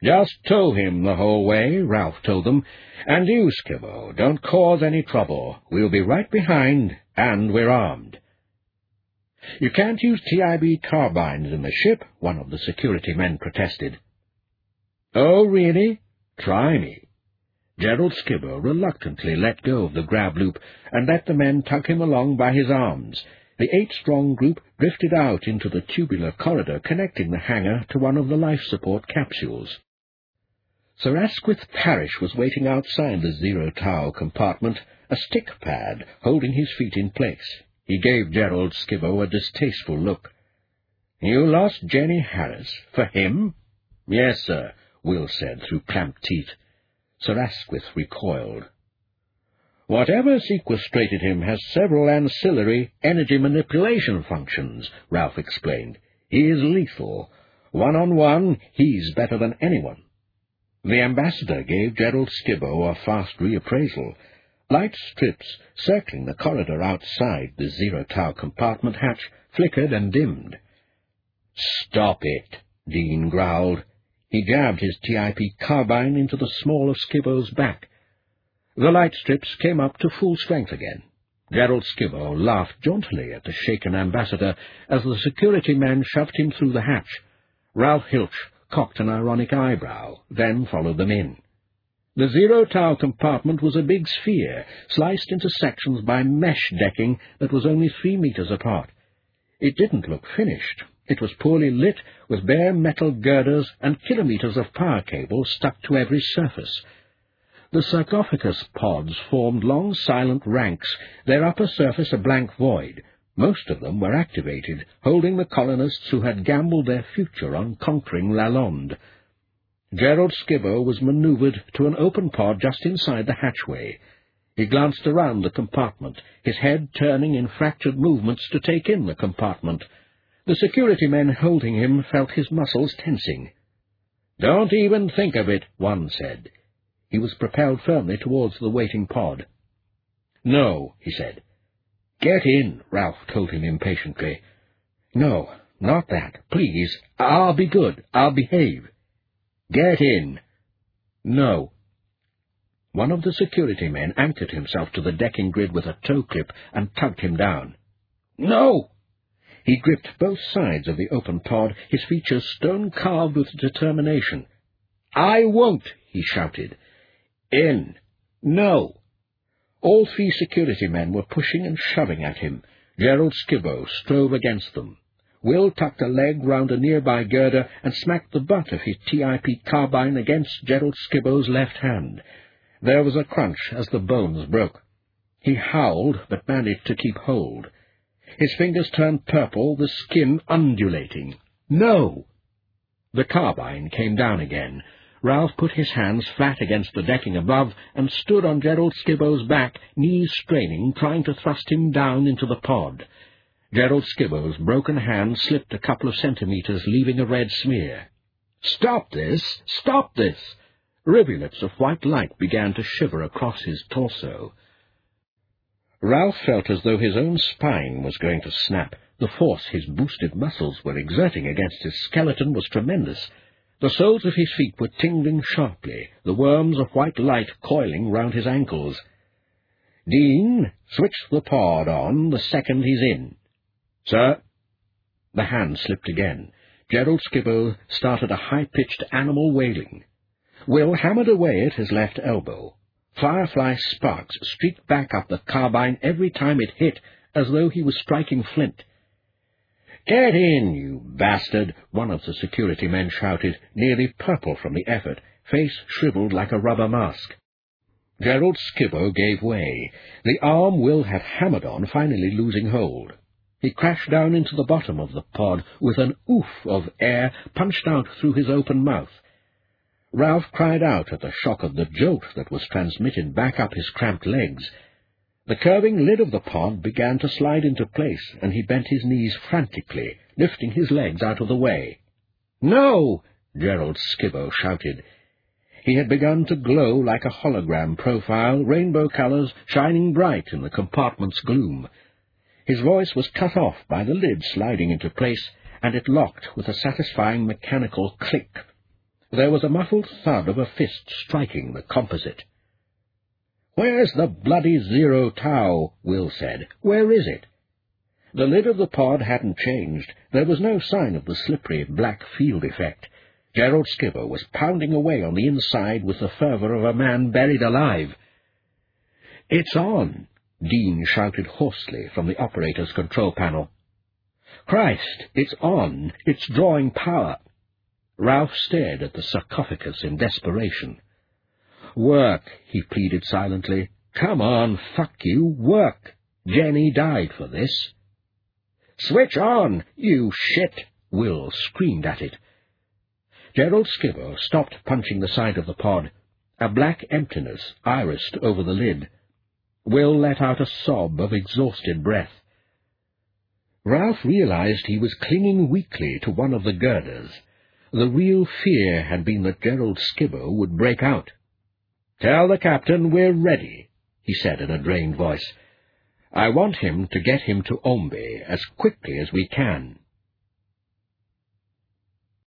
"Just tow him the whole way," Ralph told them. "And you, Skibbo, don't cause any trouble. We'll be right behind, and we're armed." "You can't use TIB carbines in the ship," one of the security men protested. "Oh, really? Try me." Gerald Skibbo reluctantly let go of the grab loop and let the men tug him along by his arms. The 8-strong group drifted out into the tubular corridor connecting the hangar to one of the life-support capsules. Sir Asquith Parrish was waiting outside the zero-tau compartment, a stick pad holding his feet in place. He gave Gerald Skibbo a distasteful look. "You lost Jenny Harris for him?" "Yes, sir," Will said through clamped teeth. Sir Asquith recoiled. "Whatever sequestrated him has several ancillary energy manipulation functions," Ralph explained. "He is lethal. One-on-one, he's better than anyone." The ambassador gave Gerald Skibbo a fast reappraisal. Light strips circling the corridor outside the zero-tau compartment hatch flickered and dimmed. "Stop it," Dean growled. He jabbed his TIP carbine into the small of Skibbo's back. The light strips came up to full strength again. Gerald Skibbo laughed jauntily at the shaken ambassador as the security men shoved him through the hatch. Ralph Hilch cocked an ironic eyebrow, then followed them in. The zero-tau compartment was a big sphere, sliced into sections by mesh decking that was only 3 meters apart. It didn't look finished. It was poorly lit, with bare metal girders and kilometers of power cables stuck to every surface. The sarcophagus pods formed long silent ranks, their upper surface a blank void. Most of them were activated, holding the colonists who had gambled their future on conquering Lalonde. Gerald Skibbo was manoeuvred to an open pod just inside the hatchway. He glanced around the compartment, his head turning in fractured movements to take in the compartment. The security men holding him felt his muscles tensing. "Don't even think of it," one said. He was propelled firmly towards the waiting pod. "No," he said. "Get in," Ralph told him impatiently. "No, not that. Please. I'll be good. I'll behave." "Get in." "No." One of the security men anchored himself to the decking grid with a tow clip and tugged him down. "No!" He gripped both sides of the open pod, his features stone-carved with determination. "I won't," he shouted. "In." "No." All 3 security men were pushing and shoving at him. Gerald Skibbo strove against them. Will tucked a leg round a nearby girder and smacked the butt of his TIP carbine against Gerald Skibbo's left hand. There was a crunch as the bones broke. He howled, but managed to keep hold. His fingers turned purple, the skin undulating. "No!" The carbine came down again. Ralph put his hands flat against the decking above and stood on Gerald Skibbo's back, knees straining, trying to thrust him down into the pod. Gerald Skibbo's broken hand slipped a couple of centimeters, leaving a red smear. "Stop this! Stop this!" Rivulets of white light began to shiver across his torso. Ralph felt as though his own spine was going to snap. The force his boosted muscles were exerting against his skeleton was tremendous. The soles of his feet were tingling sharply, the worms of white light coiling round his ankles. "Dean, switch the pod on the second he's in." "Sir." The hand slipped again. Gerald Skibbo started a high-pitched animal wailing. Will hammered away at his left elbow. Firefly sparks streaked back up the carbine every time it hit, as though he was striking flint. "Get in, you bastard!" one of the security men shouted, nearly purple from the effort, face shriveled like a rubber mask. Gerald Skibbo gave way, the arm Will had hammered on finally losing hold. He crashed down into the bottom of the pod with an oof of air punched out through his open mouth. Ralph cried out at the shock of the jolt that was transmitted back up his cramped legs. The curving lid of the pod began to slide into place, and he bent his knees frantically, lifting his legs out of the way. "No!" Gerald Skibbo shouted. He had begun to glow like a hologram profile, rainbow colours shining bright in the compartment's gloom. His voice was cut off by the lid sliding into place, and it locked with a satisfying mechanical click. There was a muffled thud of a fist striking the composite. "Where's the bloody Zero Tau?" Will said. "Where is it?" The lid of the pod hadn't changed. There was no sign of the slippery black field effect. Gerald Skibber was pounding away on the inside with the fervour of a man buried alive. "It's on!" Dean shouted hoarsely from the operator's control panel. "Christ, it's on! It's drawing power!" Ralph stared at the sarcophagus in desperation. "Work," he pleaded silently. "Come on, fuck you, work! Jenny died for this." "Switch on, you shit!" Will screamed at it. Gerald Skibber stopped punching the side of the pod. A black emptiness irised over the lid. Will let out a sob of exhausted breath. Ralph realized he was clinging weakly to one of the girders. The real fear had been that Gerald Skibber would break out. "Tell the captain we're ready," he said in a drained voice. "I want him to get him to Ombe as quickly as we can."